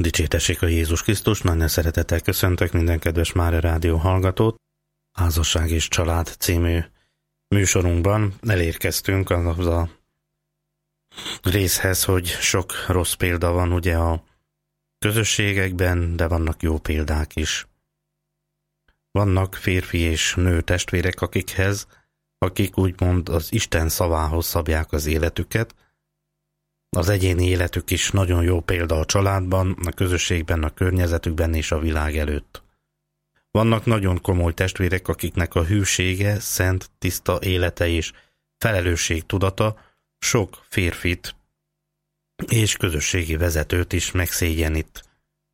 Dicsértessék a Jézus Krisztus, nagy szeretettel köszöntök minden kedves Mária Rádió hallgatót. Házasság és család című műsorunkban elérkeztünk az a részhez, hogy sok rossz példa van ugye a közösségekben, de vannak jó példák is. Vannak férfi és nő testvérek, akik úgymond az Isten szavához szabják az életüket. Az egyéni életük is nagyon jó példa a családban, a közösségben, a környezetükben és a világ előtt. Vannak nagyon komoly testvérek, akiknek a hűsége, szent, tiszta élete és felelősségtudata sok férfit és közösségi vezetőt is megszégyenít.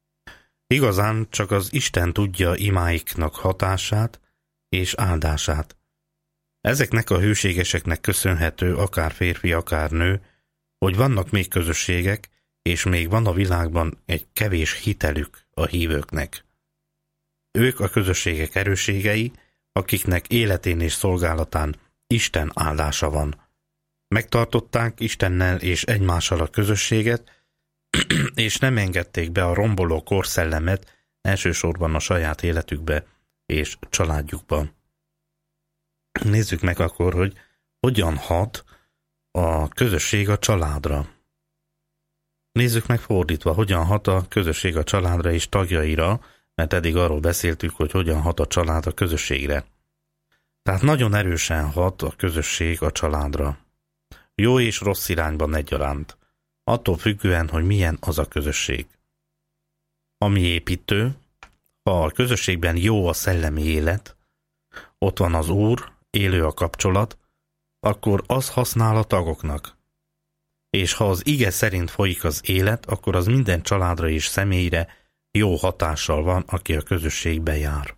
Igazán csak az Isten tudja imáiknak hatását és áldását. Ezeknek a hűségeseknek köszönhető akár férfi, akár nő, hogy vannak még közösségek, és még van a világban egy kevés hitelük a hívőknek. Ők a közösségek erősségei, akiknek életén és szolgálatán Isten áldása van. Megtartották Istennel és egymással a közösséget, és nem engedték be a romboló korszellemet elsősorban a saját életükbe és családjukba. Nézzük meg akkor, hogy hogyan hat a közösség a családra. Nézzük meg fordítva, hogyan hat a közösség a családra és tagjaira, mert eddig arról beszéltük, hogy hogyan hat a család a közösségre. Tehát nagyon erősen hat a közösség a családra. Jó és rossz irányban egyaránt. Attól függően, hogy milyen az a közösség. Ami építő, ha a közösségben jó a szellemi élet, ott van az Úr, élő a kapcsolat, akkor az használ a tagoknak. És ha az ige szerint folyik az élet, akkor az minden családra és személyre jó hatással van, aki a közösségbe jár.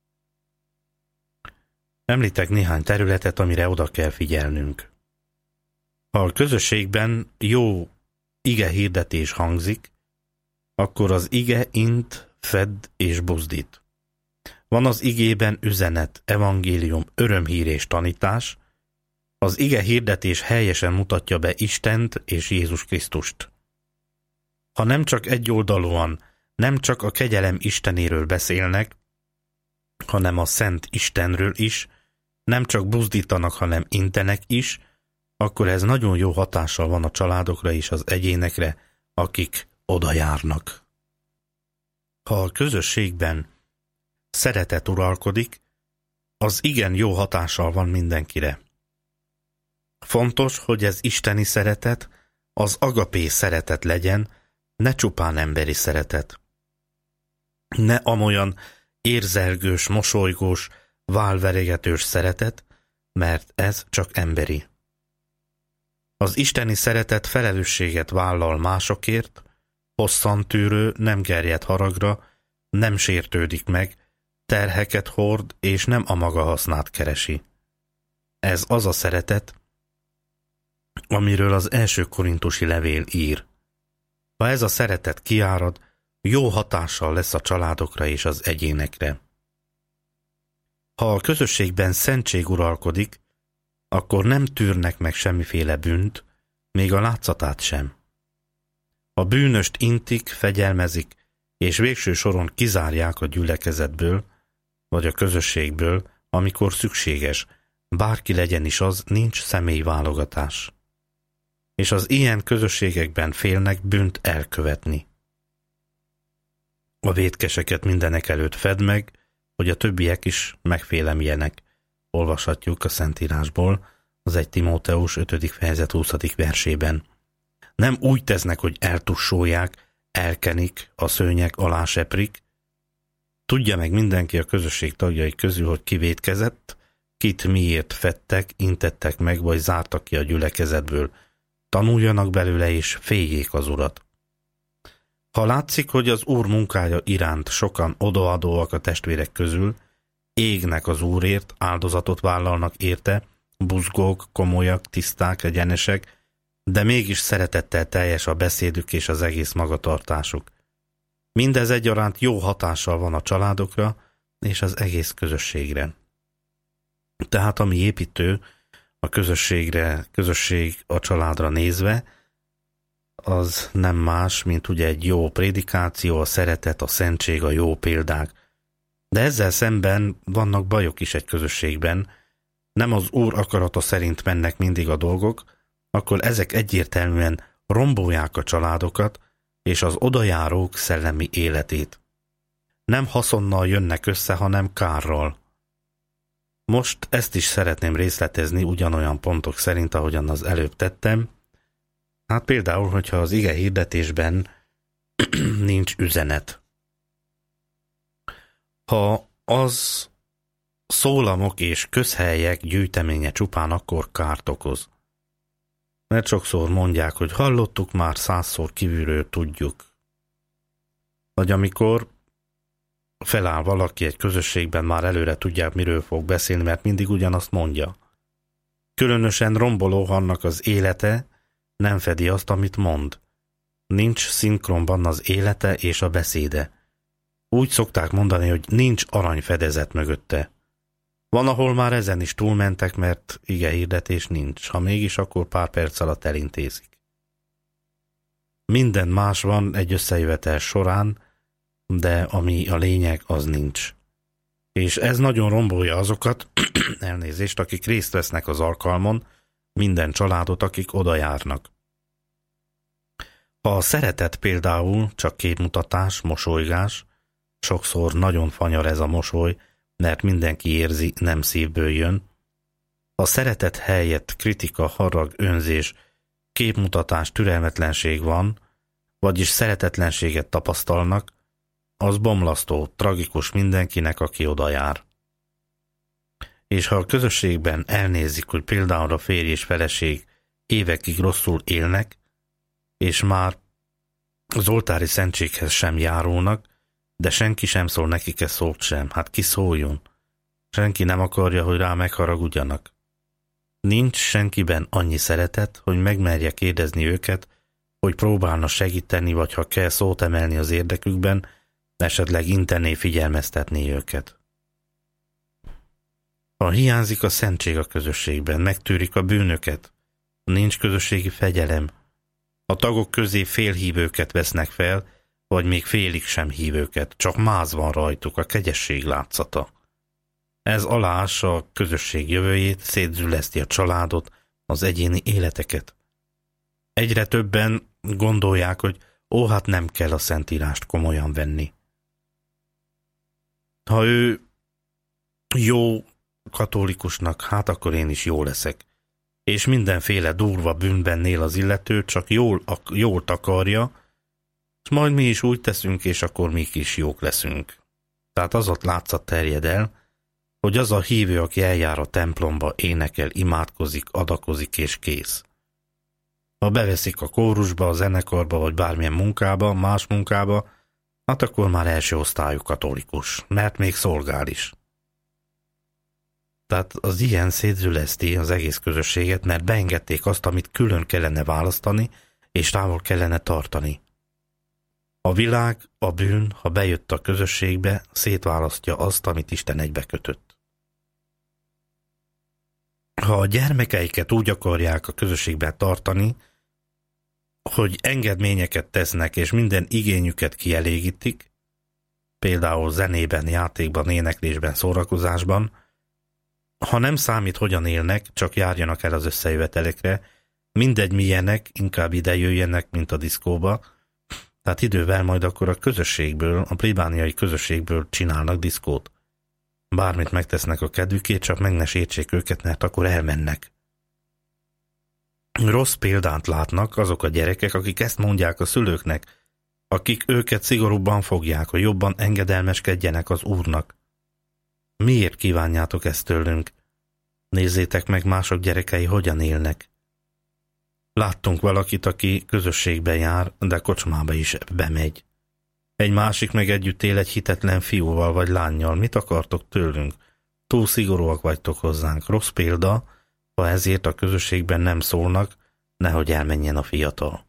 Említek néhány területet, amire oda kell figyelnünk. Ha a közösségben jó ige hirdetés hangzik, akkor az ige int, fed és buzdít. Van az igében üzenet, evangélium, örömhír és tanítás. Az ige hirdetés helyesen mutatja be Istent és Jézus Krisztust. Ha nem csak egyoldalúan, nem csak a kegyelem Istenéről beszélnek, hanem a Szent Istenről is, nem csak buzdítanak, hanem intenek is, akkor ez nagyon jó hatással van a családokra és az egyénekre, akik oda járnak. Ha a közösségben szeretet uralkodik, az igen jó hatással van mindenkire. Fontos, hogy ez isteni szeretet, az agapé szeretet legyen, ne csupán emberi szeretet. Ne amolyan érzelgős, mosolygós, válveregetős szeretet, mert ez csak emberi. Az isteni szeretet felelősséget vállal másokért, hosszantűrő, nem gerjed haragra, nem sértődik meg, terheket hord, és nem a maga hasznát keresi. Ez az a szeretet, amiről az első korintusi levél ír. Ha ez a szeretet kiárad, jó hatással lesz a családokra és az egyénekre. Ha a közösségben szentség uralkodik, akkor nem tűrnek meg semmiféle bűnt, még a látszatát sem. A bűnöst intik, fegyelmezik, és végső soron kizárják a gyülekezetből, vagy a közösségből, amikor szükséges, bárki legyen is az, nincs személyválogatás. És az ilyen közösségekben félnek bűnt elkövetni. A vétkeseket mindenek előtt fedd meg, hogy a többiek is megfélemljenek. Olvashatjuk a Szentírásból, az 1 Timóteus 5. fejezet 20. versében. Nem úgy tesznek, hogy eltussolják, elkenik, a szőnyeg alá seprik. Tudja meg mindenki a közösség tagjai közül, hogy ki vétkezett, kit miért fedtek, intettek meg, vagy zártak ki a gyülekezetből. Tanuljanak belőle, és féljék az Urat. Ha látszik, hogy az Úr munkája iránt sokan odaadóak a testvérek közül, égnek az Úrért, áldozatot vállalnak érte, buzgók, komolyak, tiszták, egyenesek, de mégis szeretettel teljes a beszédük és az egész magatartásuk. Mindez egyaránt jó hatással van a családokra és az egész közösségre. Tehát ami építő a közösség a családra nézve, az nem más, mint ugye egy jó prédikáció, a szeretet, a szentség, a jó példák. De ezzel szemben vannak bajok is egy közösségben, nem az Úr akarata szerint mennek mindig a dolgok, akkor ezek egyértelműen rombolják a családokat és az odajárók szellemi életét. Nem haszonnal jönnek össze, hanem kárral. Most ezt is szeretném részletezni ugyanolyan pontok szerint, ahogyan az előbb tettem. Hát például, hogyha az ige hirdetésben nincs üzenet. Ha az szólamok és közhelyek gyűjteménye csupán, akkor kárt okoz. Mert sokszor mondják, hogy hallottuk már 100-szor kívülről tudjuk. Vagy amikor feláll valaki egy közösségben, már előre tudják, miről fog beszélni, mert mindig ugyanazt mondja. Különösen romboló, annak az élete nem fedi azt, amit mond. Nincs szinkronban az élete és a beszéde. Úgy szokták mondani, hogy nincs aranyfedezet mögötte. Van, ahol már ezen is túlmentek, mert igehirdetés nincs. Ha mégis, akkor pár perc alatt elintézik. Minden más van egy összejövetel során, de ami a lényeg, az nincs. És ez nagyon rombolja azokat, elnézést, akik részt vesznek az alkalmon, minden családot, akik oda járnak. Ha a szeretet például csak képmutatás, mosolygás, sokszor nagyon fanyar ez a mosoly, mert mindenki érzi, nem szívből jön. A szeretet helyett kritika, harag, önzés, képmutatás, türelmetlenség van, vagyis szeretetlenséget tapasztalnak, az bomlasztó, tragikus mindenkinek, aki oda jár. És ha a közösségben elnézik, hogy például a férj és feleség évekig rosszul élnek, és már az oltári szentséghez sem járulnak, de senki sem szól nekik egy szót sem. Hát ki szóljon? Senki nem akarja, hogy rá megharagudjanak. Nincs senkiben annyi szeretet, hogy megmerje kérdezni őket, hogy próbálna segíteni, vagy ha kell szót emelni az érdekükben, esetleg intenné figyelmeztetni őket. Ha hiányzik a szentség a közösségben, megtűrik a bűnöket, nincs közösségi fegyelem, a tagok közé félhívőket vesznek fel, vagy még félig sem hívőket, csak máz van rajtuk, a kegyesség látszata. Ez aláássa a közösség jövőjét, szétzüleszti a családot, az egyéni életeket. Egyre többen gondolják, hogy hát nem kell a Szentírást komolyan venni. Ha ő jó katolikusnak, hát akkor én is jó leszek. És mindenféle durva bűnben él az illető, csak jól takarja, és majd mi is úgy teszünk, és akkor mi is jók leszünk. Tehát az ott látszat terjed el, hogy az a hívő, aki eljár a templomba, énekel, imádkozik, adakozik és kész. Ha beveszik a kórusba, a zenekarba, vagy bármilyen munkába, más munkába, hát akkor már első osztályú katolikus, mert még szolgál is. Tehát az ilyen szétzüleszti az egész közösséget, mert beengedték azt, amit külön kellene választani, és távol kellene tartani. A világ, a bűn, ha bejött a közösségbe, szétválasztja azt, amit Isten egybekötött. Ha a gyermekeiket úgy akarják a közösségben tartani, hogy engedményeket tesznek, és minden igényüket kielégítik, például zenében, játékban, éneklésben, szórakozásban, ha nem számít, hogyan élnek, csak járjanak el az összejövetelekre, mindegy milyenek, inkább ide jöjjenek, mint a diszkóba, tehát idővel majd akkor a közösségből, a plébániai közösségből csinálnak diszkót. Bármit megtesznek a kedvükért, csak meg ne sértsék őket, mert akkor elmennek. Rossz példát látnak azok a gyerekek, akik ezt mondják a szülőknek, akik őket szigorúbban fogják, hogy jobban engedelmeskedjenek az Úrnak. Miért kívánjátok ezt tőlünk? Nézzétek meg mások gyerekei hogyan élnek. Láttunk valakit, aki közösségbe jár, de kocsmába is bemegy. Egy másik meg együtt él egy hitetlen fiúval vagy lánnyal. Mit akartok tőlünk? Túl szigorúak vagytok hozzánk. Rossz példa, ha ezért a közösségben nem szólnak, nehogy elmenjen a fiatal.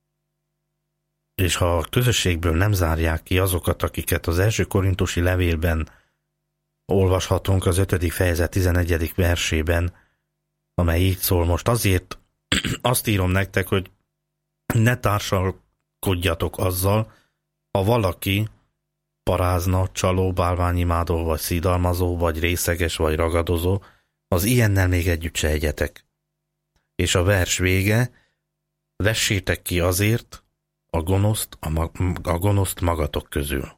És ha a közösségből nem zárják ki azokat, akiket az első korintusi levélben olvashatunk az 5. fejezet 11. versében, amely így szól: most azért azt írom nektek, hogy Ne társalkodjatok azzal, ha valaki parázna, csaló, bálványimádó, vagy szidalmazó, vagy részeges, vagy ragadozó, az ilyennel még együtt se egyetek. És a vers vége, vessétek ki azért a gonoszt magatok közül.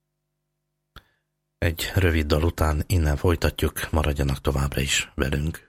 Egy rövid dal után innen folytatjuk, maradjanak továbbra is velünk.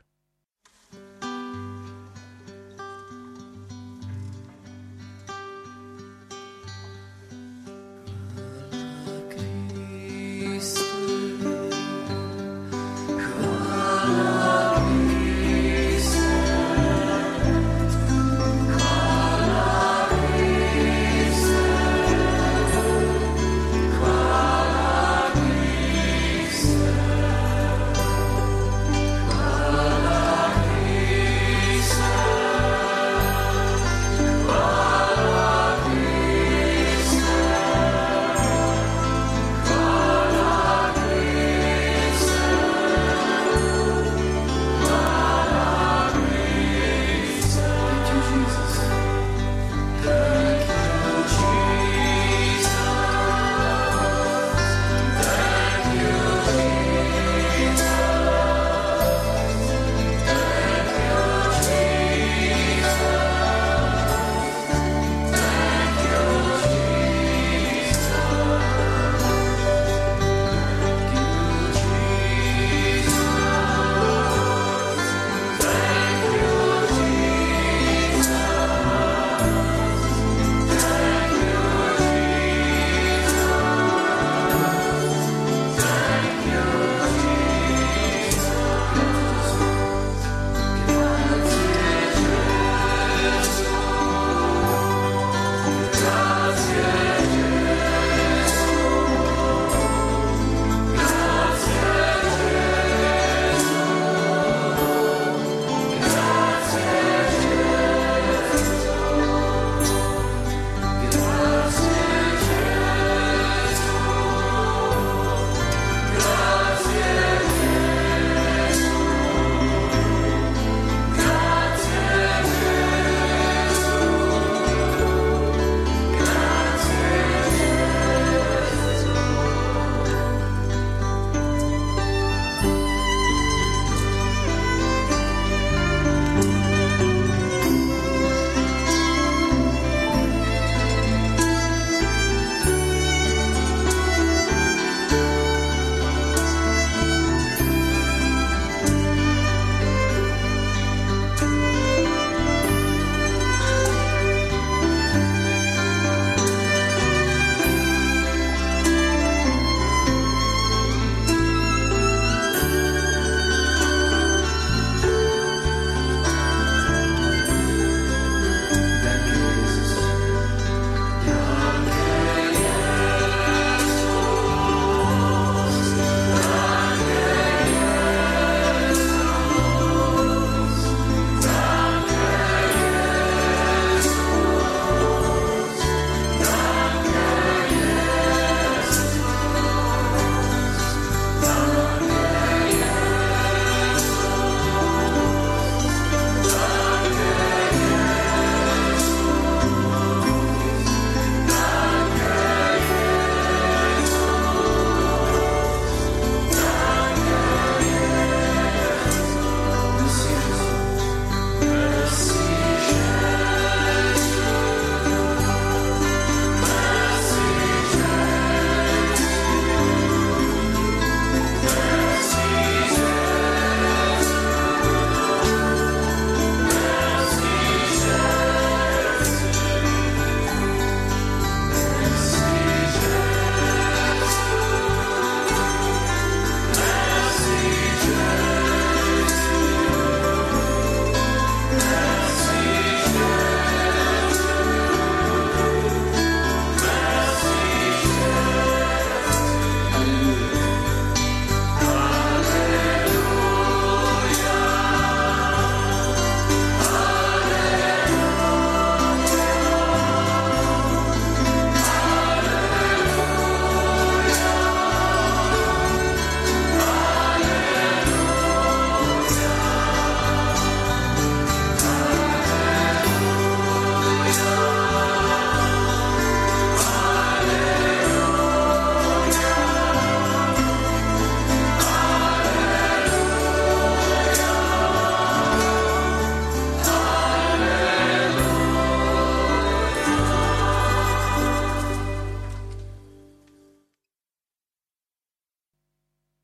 Hvala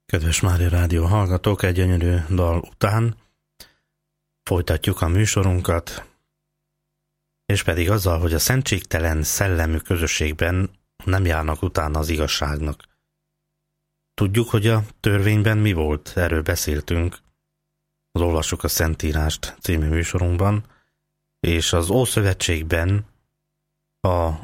Kedves Mária Rádió hallgatók, egy gyönyörű dal után folytatjuk a műsorunkat, és pedig azzal, hogy a szentségtelen szellemű közösségben nem járnak utána az igazságnak. Tudjuk, hogy a törvényben mi volt, erről beszéltünk, az Olvassuk a Szentírást című műsorunkban, és az Ószövetségben, ha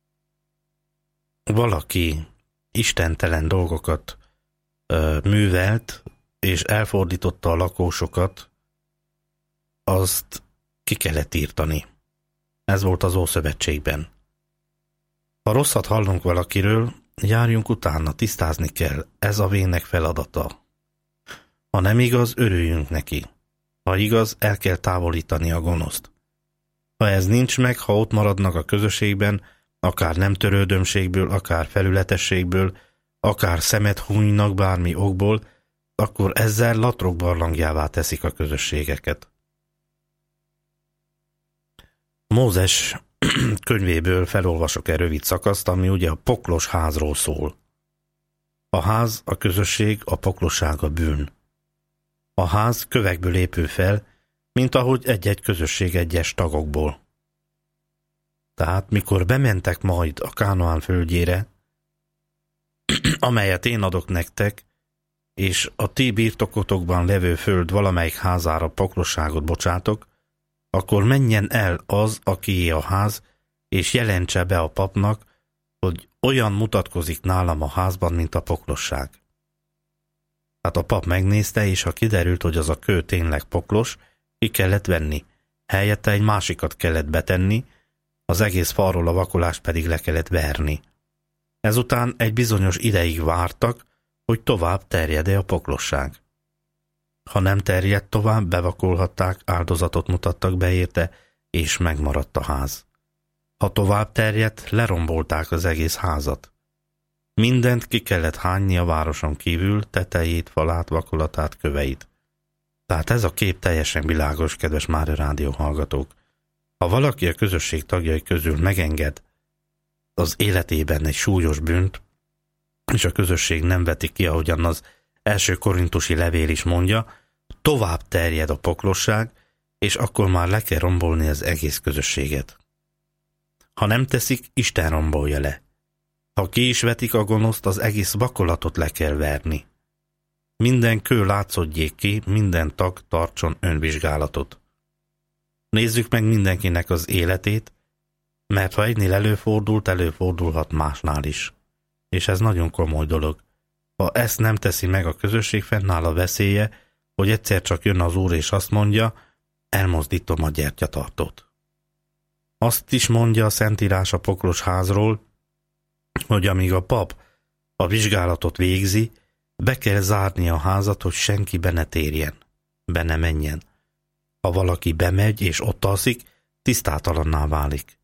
valaki istentelen dolgokat művelt, és elfordította a lakósokat, azt ki kellett írtani. Ez volt az Ószövetségben. Ha rosszat hallunk valakiről, járjunk utána, tisztázni kell, ez a vének feladata. Ha nem igaz, örüljünk neki. Ha igaz, el kell távolítani a gonoszt. Ha ez nincs meg, ha ott maradnak a közösségben, akár nem törődömségből, akár felületességből, akár szemet hunynak bármi okból, akkor ezzel latrok barlangjává teszik a közösségeket. Mózes könyvéből felolvasok egy rövid szakaszt, ami ugye a poklos házról szól. A ház, a közösség, a poklosság a bűn. A ház kövekből épül fel, mint ahogy egy-egy közösség egyes tagokból. Tehát mikor bementek majd a Kánaán földjére, amelyet én adok nektek, és a ti birtokotokban levő föld valamelyik házára poklosságot bocsátok, akkor menjen el az, akié a ház, és jelentse be a papnak, hogy olyan mutatkozik nálam a házban, mint a poklosság. Hát a pap megnézte, és ha kiderült, hogy az a kő tényleg poklos, ki kellett venni. Helyette egy másikat kellett betenni, az egész falról a vakolást pedig le kellett verni. Ezután egy bizonyos ideig vártak, hogy tovább terjed-e a poklosság. Ha nem terjedt tovább, bevakolhatták, áldozatot mutattak be érte, és megmaradt a ház. Ha tovább terjedt, lerombolták az egész házat. Mindent ki kellett hányni a városon kívül, tetejét, falát, vakolatát, köveit. Tehát ez a kép teljesen világos, kedves Mária Rádió hallgatók. Ha valaki a közösség tagjai közül megenged az életében egy súlyos bűnt, és a közösség nem veti ki, ahogyan az első korintusi levél is mondja, tovább terjed a poklosság, és akkor már le kell rombolni az egész közösséget. Ha nem teszik, Isten rombolja le. Ha ki is vetik a gonoszt, az egész vakolatot le kell verni. Minden kő látszódjék ki, minden tag tartson önvizsgálatot. Nézzük meg mindenkinek az életét, mert ha egynél előfordult, előfordulhat másnál is. És ez nagyon komoly dolog. Ha ezt nem teszi meg a közösség, fennáll a veszélye, hogy egyszer csak jön az Úr és azt mondja, elmozdítom a gyertyatartót. Azt is mondja a Szentírás a poklos házról, hogy amíg a pap a vizsgálatot végzi, be kell zárni a házat, hogy senki be ne térjen, be ne menjen. Ha valaki bemegy és ott alszik, tisztátalanná válik.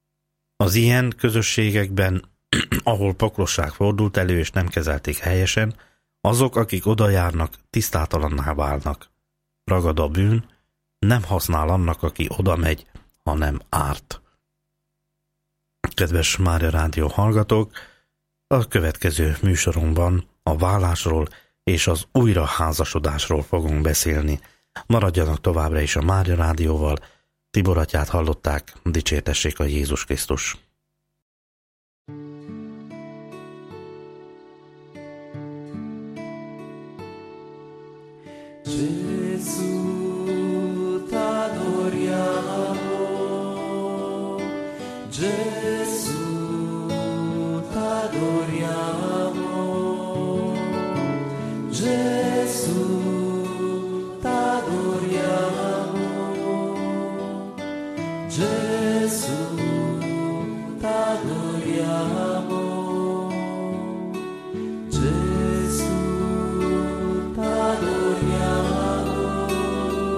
Az ilyen közösségekben, ahol poklosság fordult elő és nem kezelték helyesen, azok, akik oda járnak, tisztátalanná válnak. Ragad a bűn, nem használ annak, aki oda megy, hanem árt. Kedves Mária Rádió hallgatók, a következő műsorunkban a válásról és az újraházasodásról fogunk beszélni. Maradjanak továbbra is a Mária Rádióval. Tibor atyát hallották, dicsértessék a Jézus Krisztus. Gesù t'adoriamo, Gesù t'adoriamo, Gesù t'adoriamo, Gesù t'adoriamo, Gesù t'adoriamo.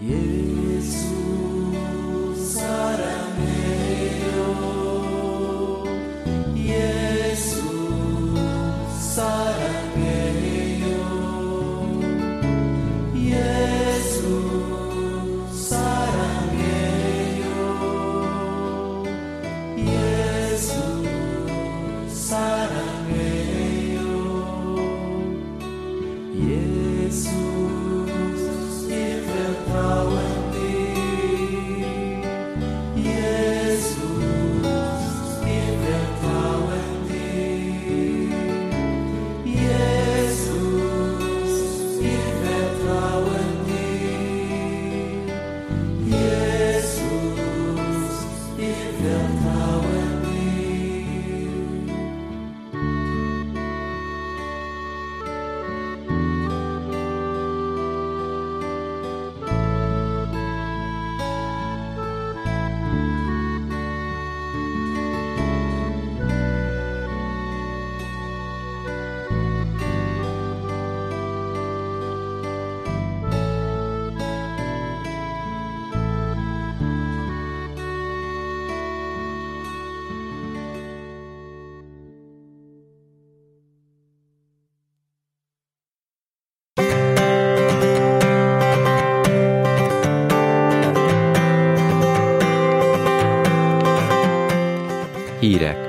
Hírek.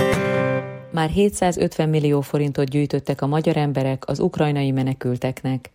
Már 750 millió forintot gyűjtöttek a magyar emberek az ukrajnai menekülteknek.